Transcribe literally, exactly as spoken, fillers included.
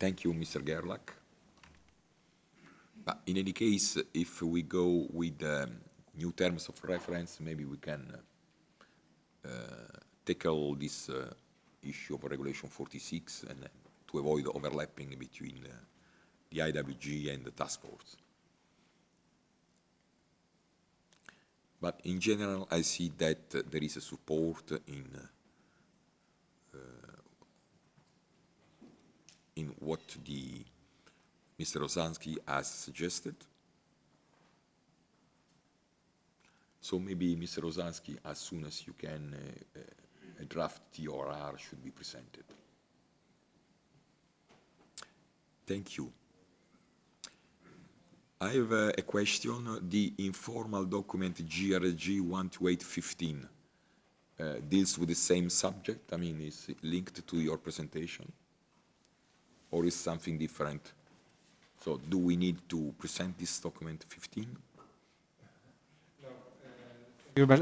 Thank you, Mister Gerlach. But in any case, if we go with um, new terms of reference, maybe we can uh, tackle this uh, issue of Regulation forty-six and uh, to avoid overlapping between uh, the I W G and the task force. But in general, I see that uh, there is a support in uh, in what the Mister Rosansky has suggested. So maybe Mister Rosansky, as soon as you can, uh, uh, a draft T O R should be presented. Thank you. I have uh, a question. The informal document G R G one two eight fifteen uh, deals with the same subject? I mean, is it linked to your presentation? Or is something different? So do we need to present this document fifteen? You, but